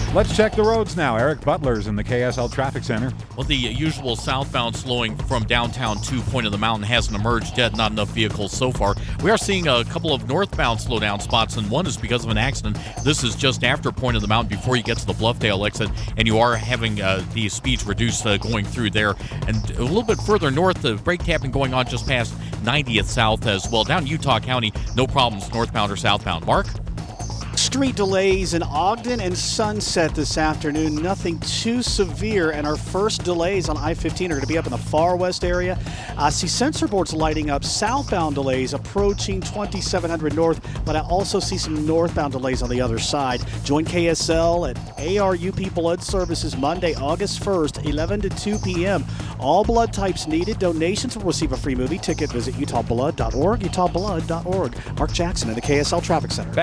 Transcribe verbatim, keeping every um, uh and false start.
Let's check the roads now. Eric Butler's in the K S L Traffic Center. Well, the usual southbound slowing from downtown to Point of the Mountain hasn't emerged yet. Not enough vehicles so far. We are seeing a couple of northbound slowdown spots, and one is because of an accident. This is just after Point of the Mountain before you get to the Bluffdale exit, and you are having uh, the speeds reduced uh, going through there. And a little bit further north, the brake tapping going on just past ninetieth South as well. Down Utah County, no problems northbound or southbound. Mark? Street delays in Ogden and Sunset this afternoon. Nothing too severe, and our first delays on I fifteen are going to be up in the far west area. I see sensor boards lighting up. Southbound delays approaching twenty-seven hundred north, but I also see some northbound delays on the other side. Join K S L at A R U P Blood Services Monday, August first, eleven to two p.m. All blood types needed. Donations will receive a free movie ticket. Visit utah blood dot org, utah blood dot org. Mark Jackson in the K S L Traffic Center.